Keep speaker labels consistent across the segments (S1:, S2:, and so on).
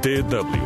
S1: DW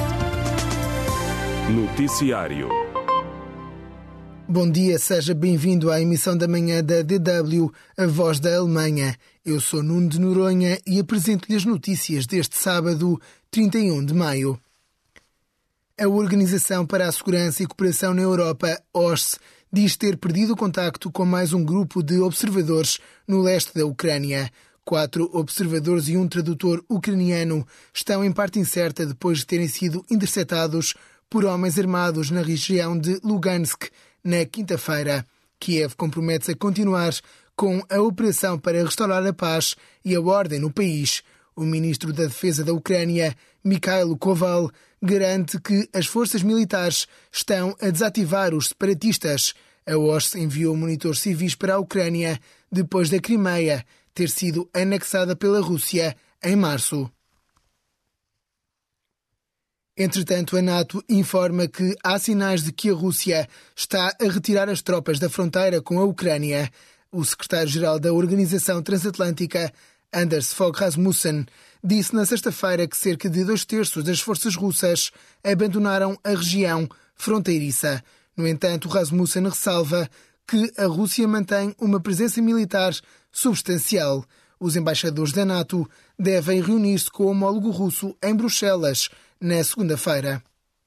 S1: Noticiário.
S2: Bom dia, seja bem-vindo à emissão da manhã da DW, a voz da Alemanha. Eu sou Nuno de Noronha e apresento-lhe as notícias deste sábado, 31 de maio. A Organização para a Segurança e Cooperação na Europa, OSCE, diz ter perdido o contacto com mais um grupo de observadores no leste da Ucrânia. 4 observadores e um tradutor ucraniano estão em parte incerta depois de terem sido interceptados por homens armados na região de Lugansk na quinta-feira. Kiev compromete-se a continuar com a operação para restaurar a paz e a ordem no país. O ministro da Defesa da Ucrânia, Mikhailo Koval, garante que as forças militares estão a desativar os separatistas. A OSCE enviou monitores civis para a Ucrânia depois da Crimeia ter sido anexada pela Rússia em março. Entretanto, a NATO informa que há sinais de que a Rússia está a retirar as tropas da fronteira com a Ucrânia. O secretário-geral da Organização Transatlântica, Anders Fogh Rasmussen, disse na sexta-feira que cerca de 2/3 das forças russas abandonaram a região fronteiriça. No entanto, Rasmussen ressalva que a Rússia mantém uma presença militar substancial. Os embaixadores da NATO devem reunir-se com o homólogo russo em Bruxelas na segunda-feira.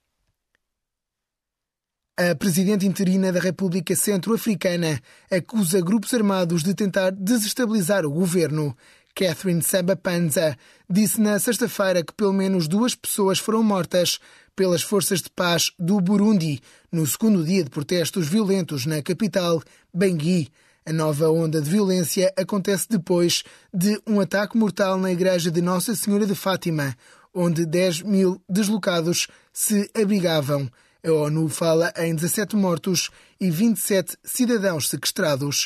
S2: A presidente interina da República Centro-Africana acusa grupos armados de tentar desestabilizar o governo. Catherine Samba-Panza disse na sexta-feira que pelo menos 2 pessoas foram mortas pelas forças de paz do Burundi no segundo dia de protestos violentos na capital, Bangui. A nova onda de violência acontece depois de um ataque mortal na igreja de Nossa Senhora de Fátima, onde 10.000 deslocados se abrigavam. A ONU fala em 17 mortos e 27 cidadãos sequestrados.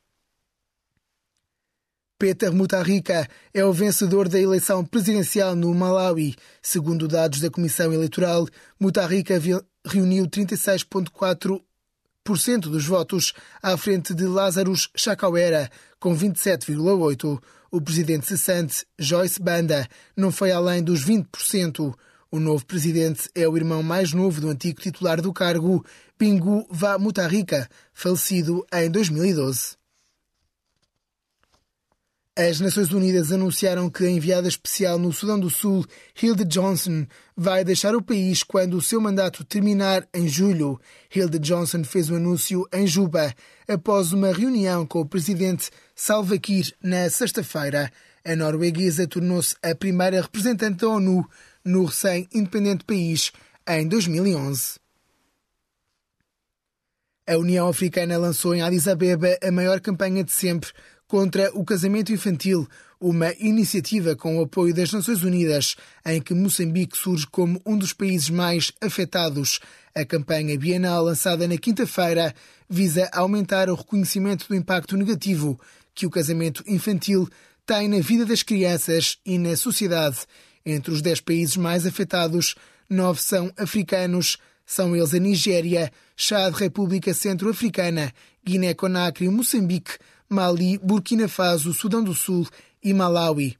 S2: Peter Mutharika é o vencedor da eleição presidencial no Malawi. Segundo dados da Comissão Eleitoral, Mutharika reuniu 36,4% dos votos à frente de Lazarus Chakwera, com 27,8%. O presidente cessante, Joyce Banda, não foi além dos 20%. O novo presidente é o irmão mais novo do antigo titular do cargo, Pingu Va Mutharika, falecido em 2012. As Nações Unidas anunciaram que a enviada especial no Sudão do Sul, Hilde Johnson, vai deixar o país quando o seu mandato terminar em julho. Hilde Johnson fez o anúncio em Juba, após uma reunião com o presidente Salva Kiir na sexta-feira. A norueguesa tornou-se a primeira representante da ONU no recém-independente país em 2011. A União Africana lançou em Addis Abeba a maior campanha de sempre contra o casamento infantil, uma iniciativa com o apoio das Nações Unidas, em que Moçambique surge como um dos países mais afetados. A campanha bienal, lançada na quinta-feira, visa aumentar o reconhecimento do impacto negativo que o casamento infantil tem na vida das crianças e na sociedade. Entre os 10 países mais afetados, 9 são africanos. São eles a Nigéria, Chad, República Centro-Africana, Guiné-Conakry, Moçambique, Mali, Burkina Faso, Sudão do Sul e Malawi.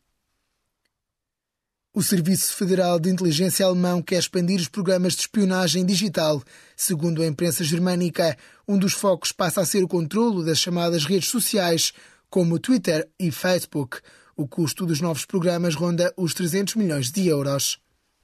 S2: O Serviço Federal de Inteligência alemão quer expandir os programas de espionagem digital. Segundo a imprensa germânica, um dos focos passa a ser o controlo das chamadas redes sociais, como Twitter e Facebook. O custo dos novos programas ronda os 300 milhões de euros.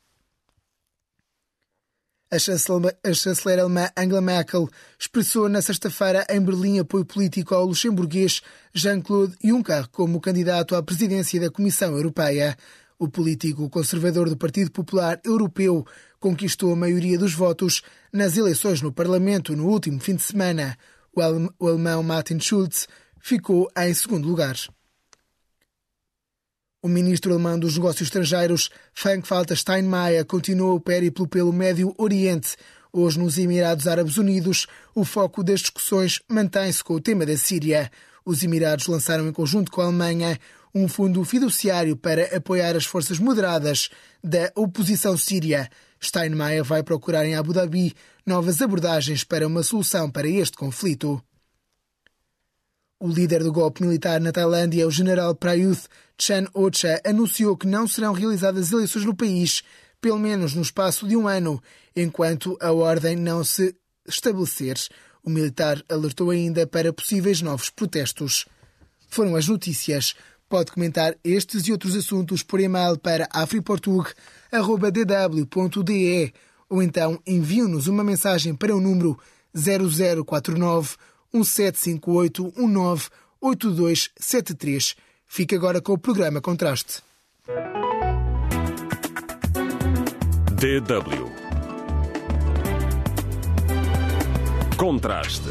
S2: A chanceler alemã Angela Merkel expressou na sexta-feira em Berlim apoio político ao luxemburguês Jean-Claude Juncker como candidato à presidência da Comissão Europeia. O político conservador do Partido Popular Europeu conquistou a maioria dos votos nas eleições no Parlamento no último fim de semana. O alemão Martin Schulz ficou em segundo lugar. O ministro alemão dos Negócios Estrangeiros, Frank-Walter Steinmeier, continua o périplo pelo Médio Oriente. Hoje, nos Emirados Árabes Unidos, o foco das discussões mantém-se com o tema da Síria. Os Emirados lançaram em conjunto com a Alemanha um fundo fiduciário para apoiar as forças moderadas da oposição síria. Steinmeier vai procurar em Abu Dhabi novas abordagens para uma solução para este conflito. O líder do golpe militar na Tailândia, o general Prayuth Chan-o-cha, anunciou que não serão realizadas eleições no país pelo menos no espaço de um ano, enquanto a ordem não se estabelecer. O militar alertou ainda para possíveis novos protestos. Foram as notícias. Pode comentar estes e outros assuntos por e-mail para afriportug@dw.de ou então envie-nos uma mensagem para o número 0049 1758 198273. Fique agora com o programa Contraste.
S1: DW Contraste.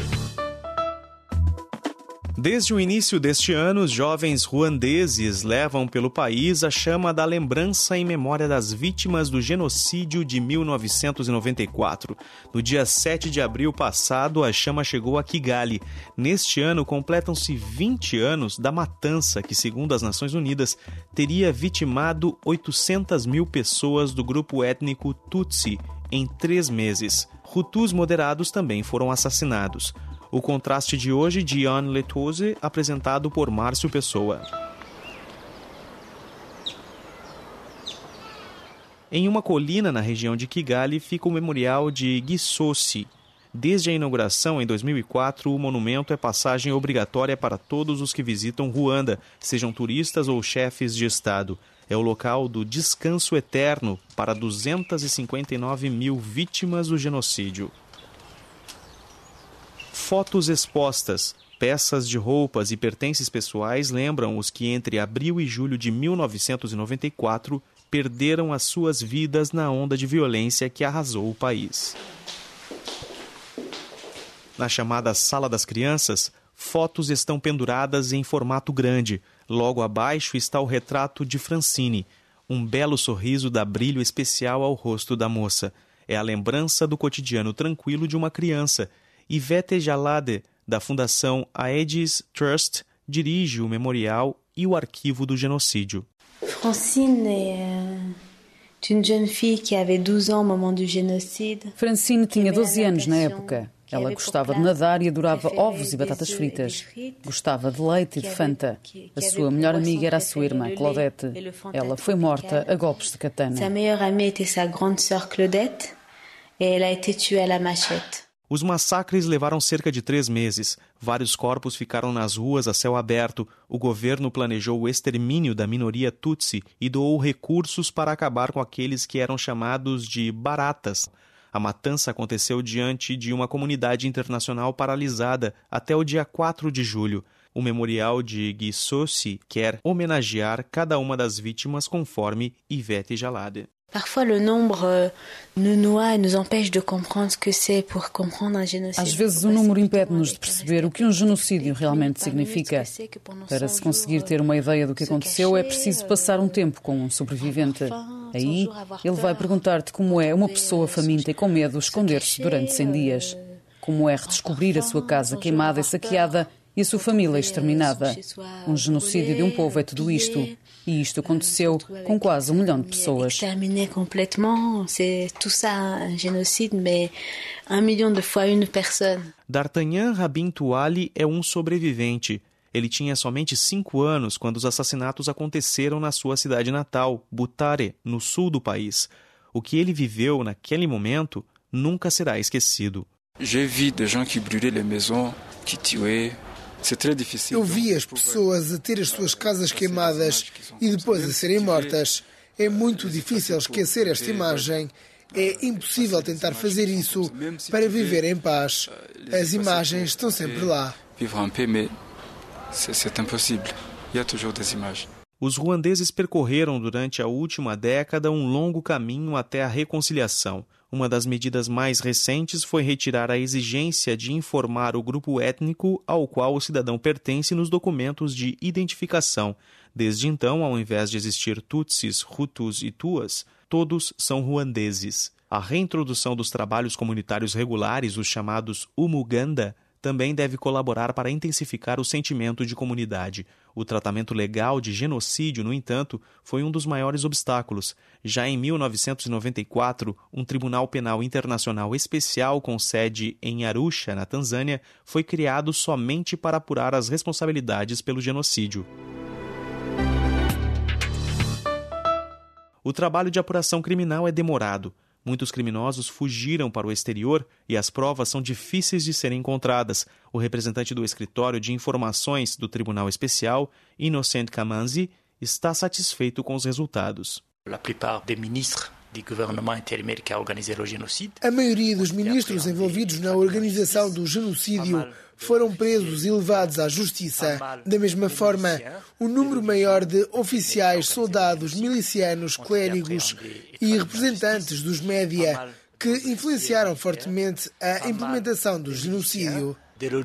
S1: Desde o início deste ano, os jovens ruandeses levam pelo país a chama da lembrança em memória das vítimas do genocídio de 1994. No dia 7 de abril passado, a chama chegou a Kigali. Neste ano, completam-se 20 anos da matança que, segundo as Nações Unidas, teria vitimado 800 mil pessoas do grupo étnico Tutsi em 3 meses. Hutus moderados também foram assassinados. O contraste de hoje de Yann Letose, apresentado por Márcio Pessoa. Em uma colina na região de Kigali fica o memorial de Gisosi. Desde a inauguração em 2004, o monumento é passagem obrigatória para todos os que visitam Ruanda, sejam turistas ou chefes de Estado. É o local do descanso eterno para 259 mil vítimas do genocídio. Fotos expostas, peças de roupas e pertences pessoais lembram os que entre abril e julho de 1994 perderam as suas vidas na onda de violência que arrasou o país. Na chamada Sala das Crianças, fotos estão penduradas em formato grande. Logo abaixo está o retrato de Francine. Um belo sorriso dá brilho especial ao rosto da moça. É a lembrança do cotidiano tranquilo de uma criança. Ivete Jalade, da Fundação Aegis Trust, dirige o memorial e o arquivo do genocídio.
S3: Francine tinha 12 anos na época. Ela gostava de nadar e adorava ovos e batatas fritas. Gostava de leite e de Fanta. A sua melhor amiga era a sua irmã, Claudette. Ela foi morta a golpes de katana.
S4: Sa meilleure amie était sa grande sœur Claudette et elle a été tuée à la machette.
S1: Os massacres levaram cerca de 3 meses. Vários corpos ficaram nas ruas a céu aberto. O governo planejou o extermínio da minoria Tutsi e doou recursos para acabar com aqueles que eram chamados de baratas. A matança aconteceu diante de uma comunidade internacional paralisada até o dia 4 de julho. O memorial de Gisosi quer homenagear cada uma das vítimas conforme Ivete Jalade.
S4: Parfois le nombre nous noie et nous empêche de comprendre ce que c'est pour comprendre un génocide.
S3: Às vezes o número impede-nos de perceber o que um genocídio realmente significa. Para se conseguir ter uma ideia do que aconteceu, é preciso passar um tempo com um sobrevivente. Aí, ele vai perguntar-te como é uma pessoa faminta e com medo esconder-se durante 100 dias. Como é redescobrir a sua casa queimada e saqueada e a sua família exterminada. Um genocídio de um povo é tudo isto. E isto aconteceu com quase 1 milhão de pessoas.
S4: Exterminé complètement, c'est tout ça un génocide, mais 1 million de fois une personne.
S1: D'Artagnan Rabin Touali é um sobrevivente. Ele tinha somente 5 anos quando os assassinatos aconteceram na sua cidade natal, Butare, no sul do país. O que ele viveu naquele momento nunca será esquecido.
S5: J'ai vu des gens qui brûlaient les maisons, qui tuaient.
S2: Eu vi as pessoas a ter as suas casas queimadas e depois a serem mortas. É muito difícil esquecer esta imagem. É impossível tentar fazer isso para viver em paz. As imagens estão sempre lá.
S5: Vivre en paix, mais c'est impossible. Il y a toujours des images.
S1: Os ruandeses percorreram durante a última década um longo caminho até a reconciliação. Uma das medidas mais recentes foi retirar a exigência de informar o grupo étnico ao qual o cidadão pertence nos documentos de identificação. Desde então, ao invés de existir Tutsis, Hutus e Tuas, todos são ruandeses. A reintrodução dos trabalhos comunitários regulares, os chamados Umuganda, também deve colaborar para intensificar o sentimento de comunidade. O tratamento legal de genocídio, no entanto, foi um dos maiores obstáculos. Já em 1994, um Tribunal Penal Internacional Especial com sede em Arusha, na Tanzânia, foi criado somente para apurar as responsabilidades pelo genocídio. O trabalho de apuração criminal é demorado. Muitos criminosos fugiram para o exterior e as provas são difíceis de serem encontradas. O representante do Escritório de Informações do Tribunal Especial, Innocent Kamanzi, está satisfeito com os resultados.
S2: A maioria dos ministros envolvidos na organização do genocídio foram presos e levados à justiça. Da mesma forma, um número maior de oficiais, soldados, milicianos, clérigos e representantes dos média que influenciaram fortemente a implementação do genocídio.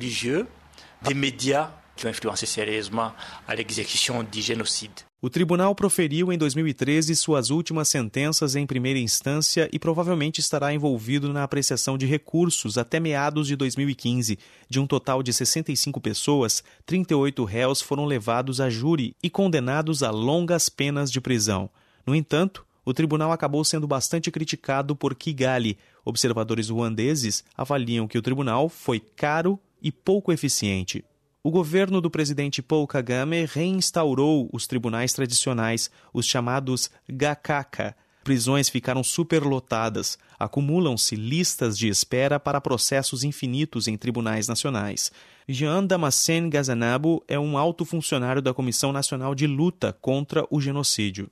S1: O tribunal proferiu em 2013 suas últimas sentenças em primeira instância e provavelmente estará envolvido na apreciação de recursos até meados de 2015. De um total de 65 pessoas, 38 réus foram levados a júri e condenados a longas penas de prisão. No entanto, o tribunal acabou sendo bastante criticado por Kigali. Observadores ruandeses avaliam que o tribunal foi caro e pouco eficiente. O governo do presidente Paul Kagame reinstaurou os tribunais tradicionais, os chamados Gakaka. Prisões ficaram superlotadas. Acumulam-se listas de espera para processos infinitos em tribunais nacionais. Jean Damascene Gazanabo é um alto funcionário da Comissão Nacional de Luta contra o Genocídio.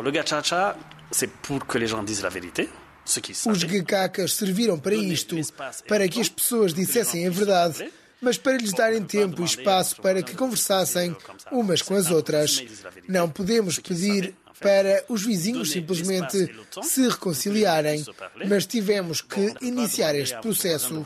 S2: Os Gakakas serviram para isto, para que as pessoas dissessem a verdade, mas para lhes darem tempo e espaço para que conversassem umas com as outras. Não podemos pedir para os vizinhos simplesmente se reconciliarem, mas tivemos que iniciar este processo.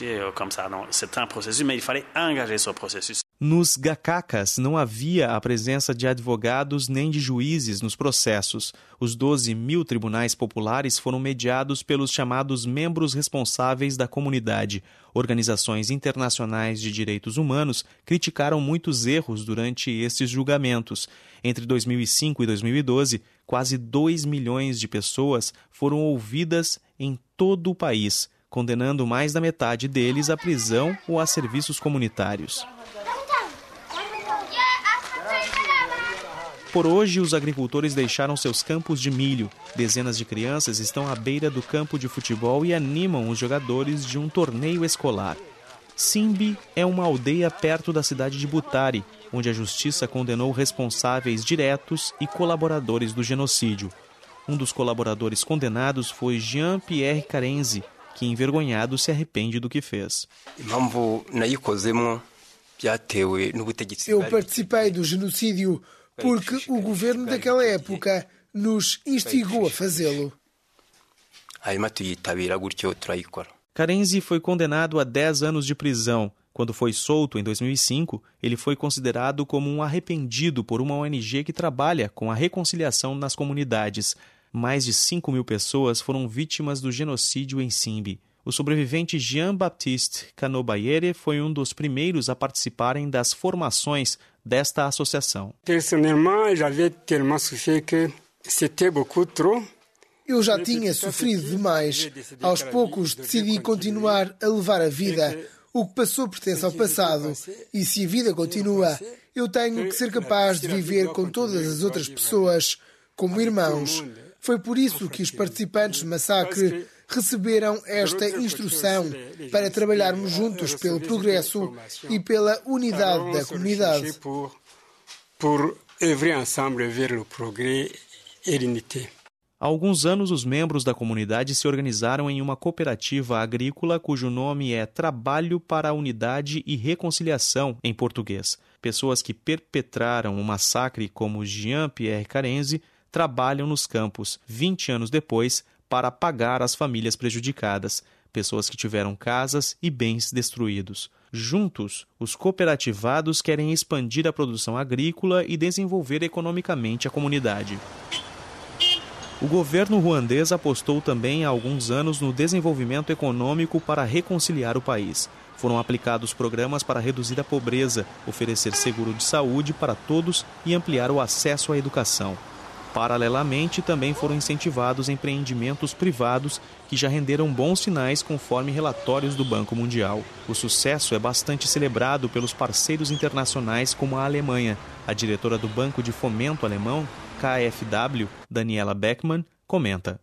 S1: Nos Gakakas não havia a presença de advogados nem de juízes nos processos. Os 12.000 tribunais populares foram mediados pelos chamados membros responsáveis da comunidade. Organizações internacionais de direitos humanos criticaram muitos erros durante esses julgamentos. Entre 2005 e 2012, quase 2 milhões de pessoas foram ouvidas em todo o país, condenando mais da metade deles à prisão ou a serviços comunitários. Por hoje, os agricultores deixaram seus campos de milho. Dezenas de crianças estão à beira do campo de futebol e animam os jogadores de um torneio escolar. Simbi é uma aldeia perto da cidade de Butare, onde a justiça condenou responsáveis diretos e colaboradores do genocídio. Um dos colaboradores condenados foi Jean-Pierre Karenzi, que envergonhado se arrepende do que fez.
S2: Eu participei do genocídio porque o governo daquela época nos instigou a fazê-lo.
S1: Karenzi foi condenado a 10 anos de prisão. Quando foi solto em 2005, ele foi considerado como um arrependido por uma ONG que trabalha com a reconciliação nas comunidades. Mais de 5.000 pessoas foram vítimas do genocídio em Simbi. O sobrevivente Jean-Baptiste Canobayere foi um dos primeiros a participarem das formações desta associação.
S2: Eu já tinha sofrido demais. Aos poucos decidi continuar a levar a vida. O que passou pertence ao passado. E se a vida continua, eu tenho que ser capaz de viver com todas as outras pessoas, como irmãos. Foi por isso que os participantes do massacre receberam esta instrução para trabalharmos juntos pelo progresso e pela unidade da comunidade.
S1: Há alguns anos, os membros da comunidade se organizaram em uma cooperativa agrícola cujo nome é Trabalho para a Unidade e Reconciliação, em português. Pessoas que perpetraram o massacre, como Jean-Pierre Karenzi, trabalham nos campos, 20 anos depois, para pagar as famílias prejudicadas, pessoas que tiveram casas e bens destruídos. Juntos, os cooperativados querem expandir a produção agrícola e desenvolver economicamente a comunidade. O governo ruandês apostou também há alguns anos no desenvolvimento econômico para reconciliar o país. Foram aplicados programas para reduzir a pobreza, oferecer seguro de saúde para todos e ampliar o acesso à educação. Paralelamente, também foram incentivados empreendimentos privados que já renderam bons sinais conforme relatórios do Banco Mundial. O sucesso é bastante celebrado pelos parceiros internacionais como a Alemanha. A diretora do Banco de Fomento alemão, KfW, Daniela Beckmann, comenta.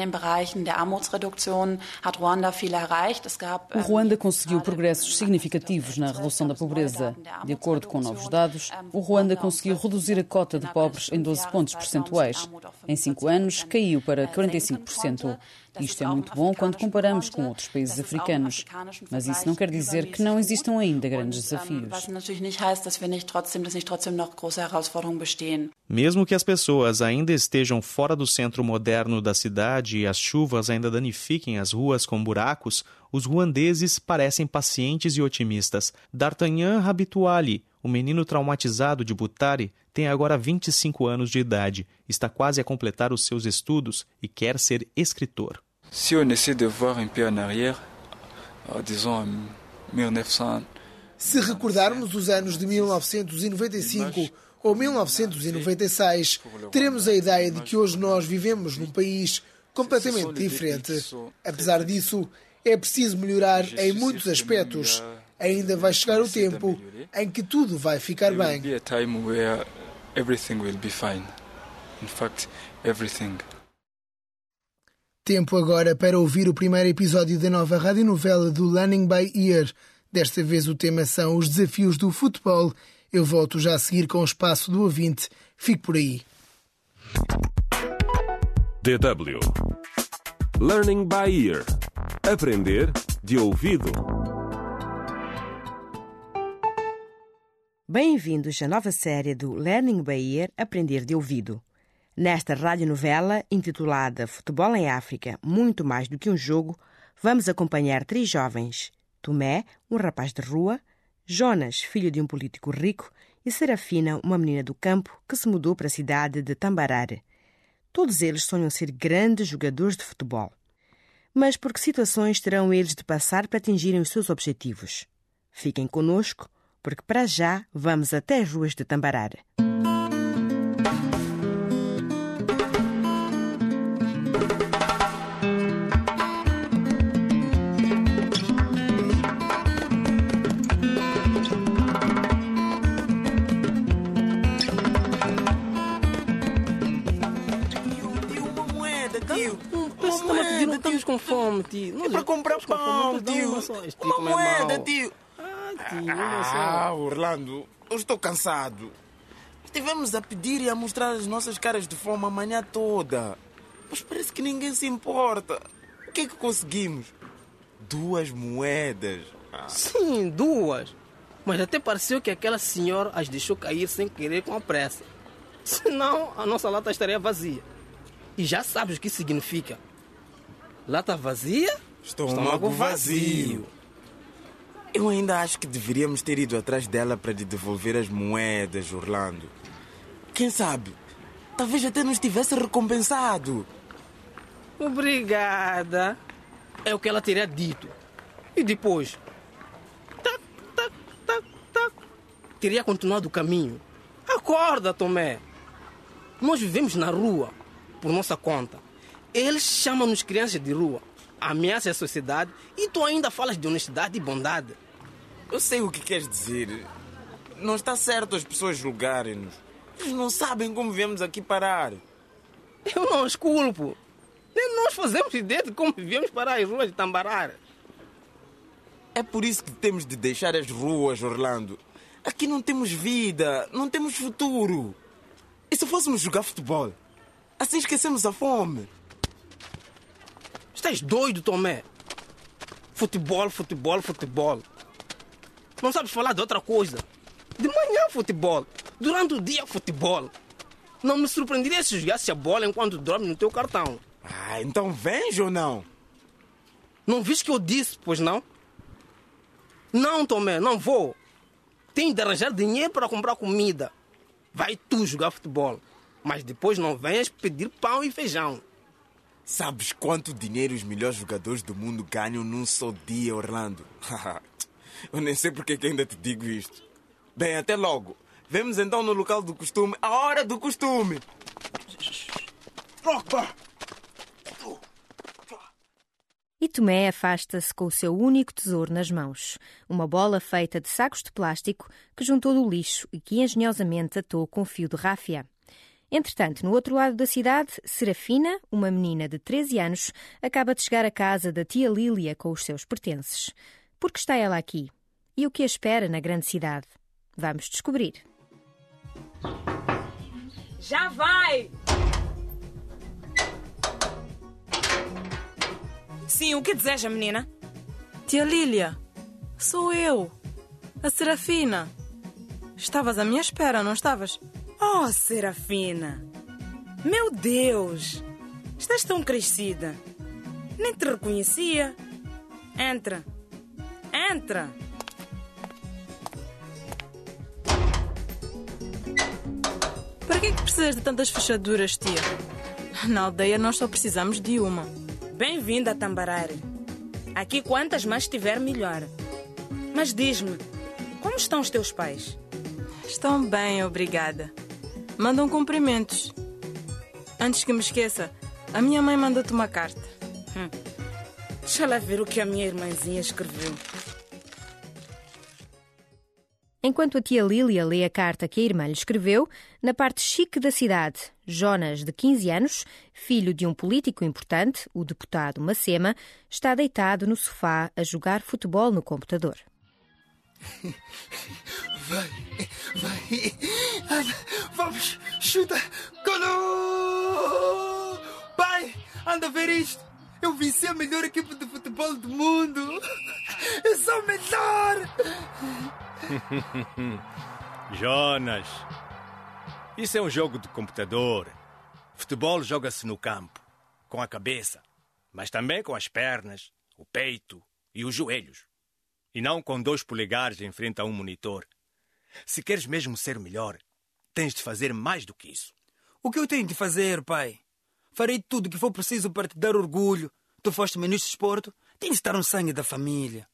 S3: O Ruanda conseguiu progressos significativos na redução da pobreza. De acordo com novos dados, o Ruanda conseguiu reduzir a cota de pobres em 12 pontos percentuais. Em 5 anos, caiu para 45%. Isto é muito bom quando comparamos com outros países africanos. Mas isso não quer dizer que não existam ainda grandes desafios.
S1: Mesmo que as pessoas ainda estejam fora do centro moderno da cidade e as chuvas ainda danifiquem as ruas com buracos, os ruandeses parecem pacientes e otimistas. D'Artagnan Habituali, o menino traumatizado de Butare, tem agora 25 anos de idade, está quase a completar os seus estudos e quer ser escritor.
S5: Si on essaie de voir un peu en arrière, disons en 1900.
S2: Se recordarmos os anos de 1995 ou 1996, teremos a ideia de que hoje nós vivemos num país completamente diferente. Apesar disso, é preciso melhorar em muitos aspectos. Ainda vai chegar o tempo em que tudo vai ficar bem. Tempo agora para ouvir o primeiro episódio da nova radionovela do Learning by Ear. Desta vez o tema são os desafios do futebol. Eu volto já a seguir com o espaço do ouvinte. Fique por aí.
S6: DW Learning by Ear. Aprender de ouvido.
S7: Bem-vindos à nova série do Learning by Ear, Aprender de ouvido. Nesta radionovela, intitulada Futebol em África, muito mais do que um jogo, vamos acompanhar 3 jovens. Tomé, um rapaz de rua, Jonas, filho de um político rico, e Serafina, uma menina do campo que se mudou para a cidade de Tambarare. Todos eles sonham ser grandes jogadores de futebol. Mas por que situações terão eles de passar para atingirem os seus objetivos? Fiquem conosco, porque para já vamos até as ruas de Tambarare.
S8: Estamos com fome, tio.
S9: É para comprar pão, tio. Uma moeda, tio. Orlando, eu estou cansado. Estivemos a pedir e a mostrar as nossas caras de fome a manhã toda. Mas parece que ninguém se importa. O que é que conseguimos? 2 moedas.
S8: Sim, 2. Mas até pareceu que aquela senhora as deixou cair sem querer com a pressa. Senão, a nossa lata estaria vazia. E já sabes o que significa. Lata vazia, estômago vazio.
S9: Eu ainda acho que deveríamos ter ido atrás dela para lhe devolver as moedas, Orlando. Quem sabe? Talvez até nos tivesse recompensado.
S8: Obrigada. É o que ela teria dito. E depois? Tac, tac, tac, tac. Teria continuado o caminho. Acorda, Tomé. Nós vivemos na rua, por nossa conta. Eles chamam-nos crianças de rua, ameaçam a sociedade e tu ainda falas de honestidade e bondade.
S9: Eu sei o que queres dizer. Não está certo as pessoas julgarem-nos. Eles não sabem como viemos aqui parar.
S8: Eu não os culpo. Nem nós fazemos ideia de como viemos parar as ruas de Tambarare.
S9: É por isso que temos de deixar as ruas, Orlando. Aqui não temos vida, não temos futuro. E se fôssemos jogar futebol? Assim esquecemos a fome.
S8: Estás doido, Tomé? Futebol, futebol, futebol. Não sabes falar de outra coisa. De manhã, futebol. Durante o dia, futebol. Não me surpreenderia se jogasse a bola enquanto dorme no teu cartão.
S9: Então vens ou não?
S8: Não viste que eu disse, pois não? Não, Tomé, não vou. Tenho de arranjar dinheiro para comprar comida. Vai tu jogar futebol. Mas depois não venhas pedir pão e feijão.
S9: Sabes quanto dinheiro os melhores jogadores do mundo ganham num só dia, Orlando? Eu nem sei porque que ainda te digo isto. Bem, até logo. Vemos então no local do costume, a hora do costume.
S10: E Tomé afasta-se com o seu único tesouro nas mãos, uma bola feita de sacos de plástico que juntou do lixo e que engenhosamente atou com fio de ráfia. Entretanto, no outro lado da cidade, Serafina, uma menina de 13 anos, acaba de chegar à casa da tia Lília com os seus pertences. Por que está ela aqui? E o que a espera na grande cidade? Vamos descobrir.
S11: Já vai! Sim, o que deseja, menina?
S12: Tia Lília, sou eu, a Serafina. Estavas à minha espera, não estavas?
S11: Oh, Serafina! Meu Deus! Estás tão crescida. Nem te reconhecia. Entra. Entra.
S12: Para que é que precisas de tantas fechaduras, tia? Na aldeia nós só precisamos de uma.
S11: Bem-vinda a Tambarare. Aqui quantas mais tiver, melhor. Mas diz-me, como estão os teus pais?
S12: Estão bem, obrigada. Mandam cumprimentos. Antes que me esqueça, a minha mãe mandou-te uma carta.
S11: Deixa lá ver o que a minha irmãzinha escreveu.
S10: Enquanto a tia Lília lê a carta que a irmã lhe escreveu, na parte chique da cidade, Jonas, de 15 anos, filho de um político importante, o deputado Macema, está deitado no sofá a jogar futebol no computador.
S2: Vai! Vamos! Chuta! Golo! Pai, anda a ver isto! Eu venci a melhor equipe de futebol do mundo! Eu sou o melhor!
S13: Jonas, isso é um jogo de computador. Futebol joga-se no campo, com a cabeça, mas também com as pernas, o peito e os joelhos. E não com 2 polegares em frente a um monitor. Se queres mesmo ser melhor, tens de fazer mais do que isso.
S2: O que eu tenho de fazer, pai? Farei tudo o que for preciso para te dar orgulho. Tu foste ministro de desporto, tens de estar no sangue da família.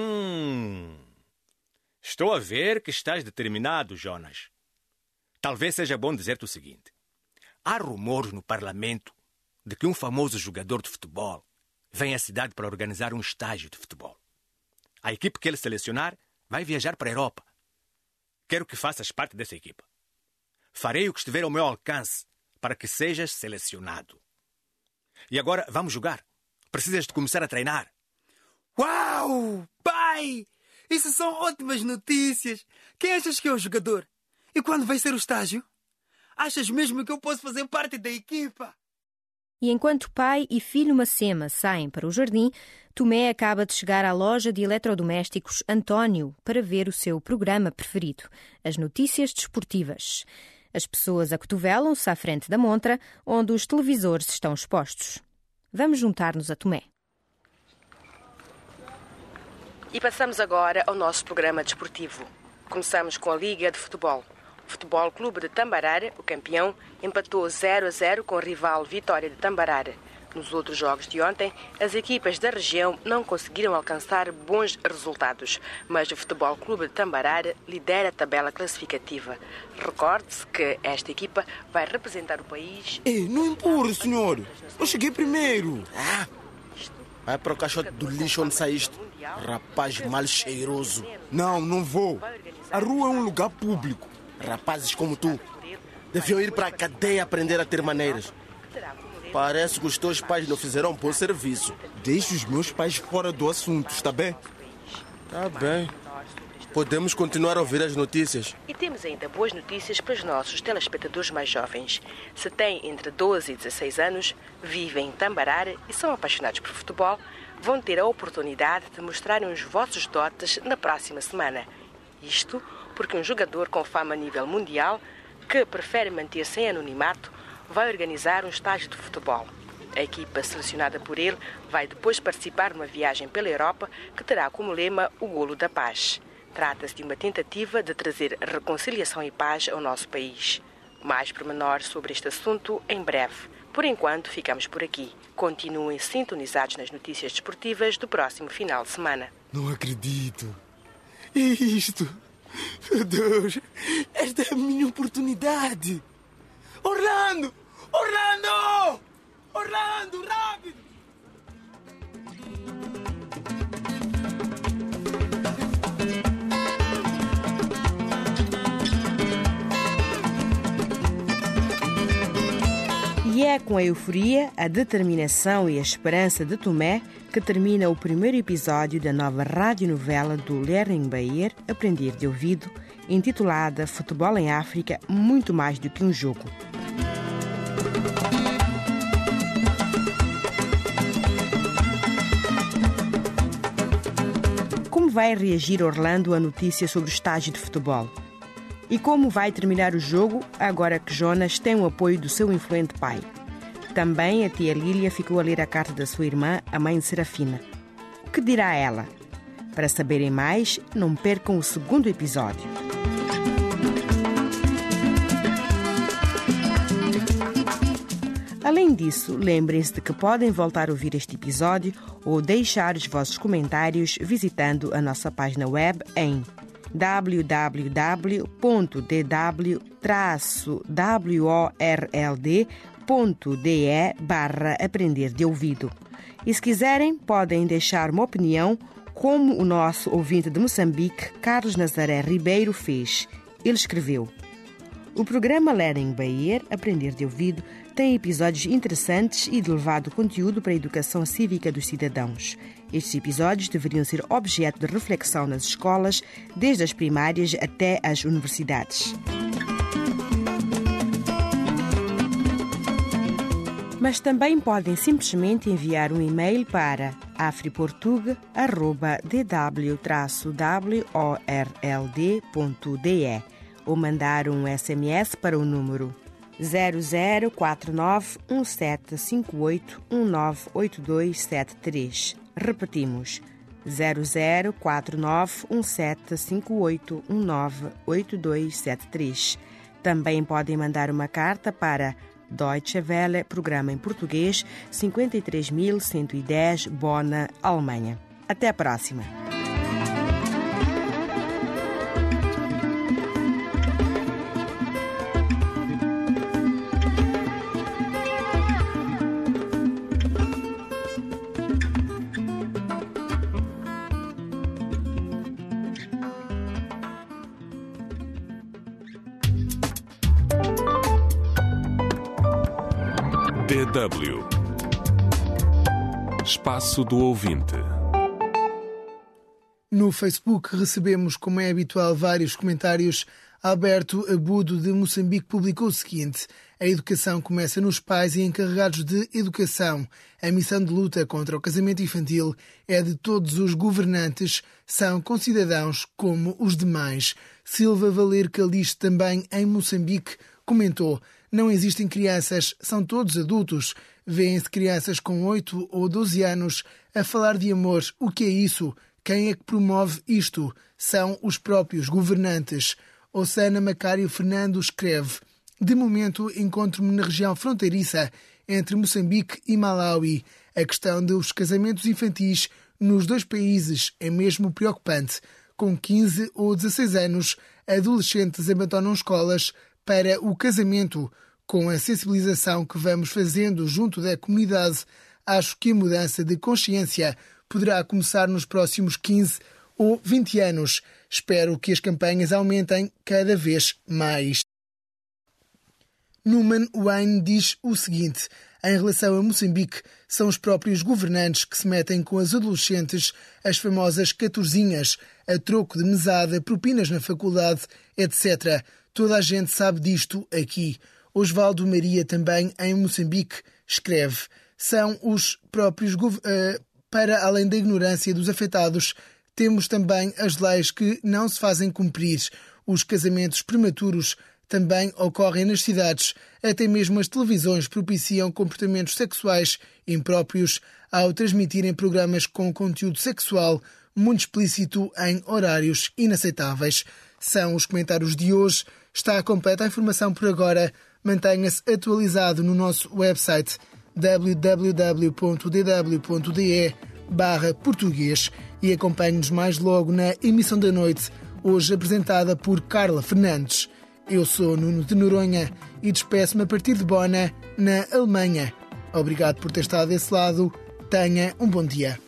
S13: Estou a ver que estás determinado, Jonas. Talvez seja bom dizer-te o seguinte. Há rumores no parlamento de que um famoso jogador de futebol vem à cidade para organizar um estágio de futebol. A equipe que ele selecionar vai viajar para a Europa. Quero que faças parte dessa equipa. Farei o que estiver ao meu alcance para que sejas selecionado. E agora vamos jogar. Precisas de começar a treinar.
S2: Uau! Pai! Isso são ótimas notícias. Quem achas que é o jogador? E quando vai ser o estágio? Achas mesmo que eu posso fazer parte da equipa?
S10: E enquanto pai e filho Macema saem para o jardim, Tomé acaba de chegar à loja de eletrodomésticos António para ver o seu programa preferido, as notícias desportivas. As pessoas acotovelam-se à frente da montra, onde os televisores estão expostos. Vamos juntar-nos a Tomé.
S14: E passamos agora ao nosso programa desportivo. Começamos com a Liga de Futebol. O Futebol Clube de Tambarare, o campeão, empatou 0-0 com o rival Vitória de Tambarare. Nos outros jogos de ontem, as equipas da região não conseguiram alcançar bons resultados, mas o Futebol Clube de Tambarare lidera a tabela classificativa. Recorde-se que esta equipa vai representar o país...
S9: Ei, não empurre, senhor! Eu cheguei primeiro!
S15: Vai para o caixote do lixo onde saíste, rapaz mal cheiroso.
S9: Não vou. A rua é um lugar público.
S15: Rapazes como tu deviam ir para a cadeia aprender a ter maneiras. Parece que os teus pais não fizeram um bom serviço.
S9: Deixa os meus pais fora do assunto, está bem?
S15: Tá bem. Podemos continuar a ouvir as notícias.
S14: E temos ainda boas notícias para os nossos telespectadores mais jovens. Se têm entre 12 e 16 anos, vivem em Tambarare e são apaixonados por futebol, vão ter a oportunidade de mostrarem os vossos dotes na próxima semana. Isto porque um jogador com fama a nível mundial, que prefere manter-se em anonimato, vai organizar um estágio de futebol. A equipa selecionada por ele vai depois participar numa viagem pela Europa que terá como lema o Golo da Paz. Trata-se de uma tentativa de trazer reconciliação e paz ao nosso país. Mais pormenores sobre este assunto em breve. Por enquanto, ficamos por aqui. Continuem sintonizados nas notícias desportivas do próximo final de semana.
S2: Não acredito. É isto. Meu Deus, esta é a minha oportunidade. Orlando! Orlando! Orlando, rápido!
S7: E é com a euforia, a determinação e a esperança de Tomé que termina o primeiro episódio da nova radionovela do Learning by Ear, Aprender de Ouvido, intitulada Futebol em África, muito mais do que um jogo. Como vai reagir Orlando à notícia sobre o estágio de futebol? E como vai terminar o jogo agora que Jonas tem o apoio do seu influente pai? Também a tia Lília ficou a ler a carta da sua irmã, a mãe Serafina. O que dirá ela? Para saberem mais, não percam o segundo episódio. Além disso, lembrem-se de que podem voltar a ouvir este episódio ou deixar os vossos comentários visitando a nossa página web em www.world.de/aprender de ouvido. E se quiserem, podem deixar uma opinião, como o nosso ouvinte de Moçambique, Carlos Nazaré Ribeiro, fez. Ele escreveu: o programa Learning by Ear, Aprender de Ouvido, tem episódios interessantes e de elevado conteúdo para a educação cívica dos cidadãos. Estes episódios deveriam ser objeto de reflexão nas escolas, desde as primárias até as universidades. Mas também podem simplesmente enviar um e-mail para afriportug@dw-world.de ou mandar um SMS para o número 00491758198273. Repetimos, 00491758198273. Também podem mandar uma carta para Deutsche Welle, Programa em Português, 53110, Bonn, Alemanha. Até a próxima!
S6: DW Espaço do Ouvinte.
S2: No Facebook recebemos, como é habitual, vários comentários. Alberto Abudo, de Moçambique, publicou o seguinte: a educação começa nos pais e encarregados de educação. A missão de luta contra o casamento infantil é de todos os governantes, são concidadãos como os demais. Silva Valer Calixto, também em Moçambique, comentou: não existem crianças, são todos adultos. Vêem-se crianças com 8 ou 12 anos a falar de amor. O que é isso? Quem é que promove isto? São os próprios governantes. Ossana Macário Fernando escreve: de momento encontro-me na região fronteiriça entre Moçambique e Malawi. A questão dos casamentos infantis nos dois países é mesmo preocupante. Com 15 ou 16 anos, adolescentes abandonam escolas para o casamento. Com a sensibilização que vamos fazendo junto da comunidade, acho que a mudança de consciência poderá começar nos próximos 15 ou 20 anos. Espero que as campanhas aumentem cada vez mais. Numan Wayne diz o seguinte: em relação a Moçambique, são os próprios governantes que se metem com as adolescentes, as famosas catorzinhas, a troco de mesada, propinas na faculdade, etc. Toda a gente sabe disto aqui. Osvaldo Maria, também em Moçambique, escreve: são os próprios para além da ignorância dos afetados, temos também as leis que não se fazem cumprir. Os casamentos prematuros também ocorrem nas cidades. Até mesmo as televisões propiciam comportamentos sexuais impróprios ao transmitirem programas com conteúdo sexual muito explícito em horários inaceitáveis. São os comentários de hoje. Está completa a informação por agora. Mantenha-se atualizado no nosso website www.dw.de/português e acompanhe-nos mais logo na emissão da noite, hoje apresentada por Carla Fernandes. Eu sou Nuno de Noronha e despeço-me a partir de Bonn, na Alemanha. Obrigado por ter estado desse lado. Tenha um bom dia.